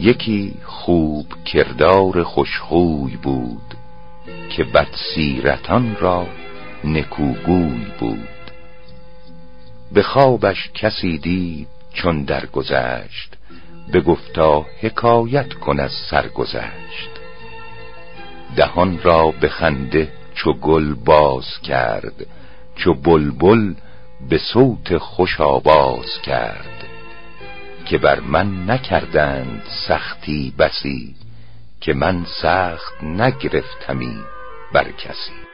یکی خوب کردار خوشخوی بود، که بدسیرتان را نکوگوی بود. به خوابش کسی دید چون درگذشت، بگفتا حکایت کن از سرگذشت. دهان را به خنده چو گل باز کرد، چو بلبل به صوت خوش آواز کرد. که بر من نکردند سختی بسی، که من سخت نگرفتمی بر کسی.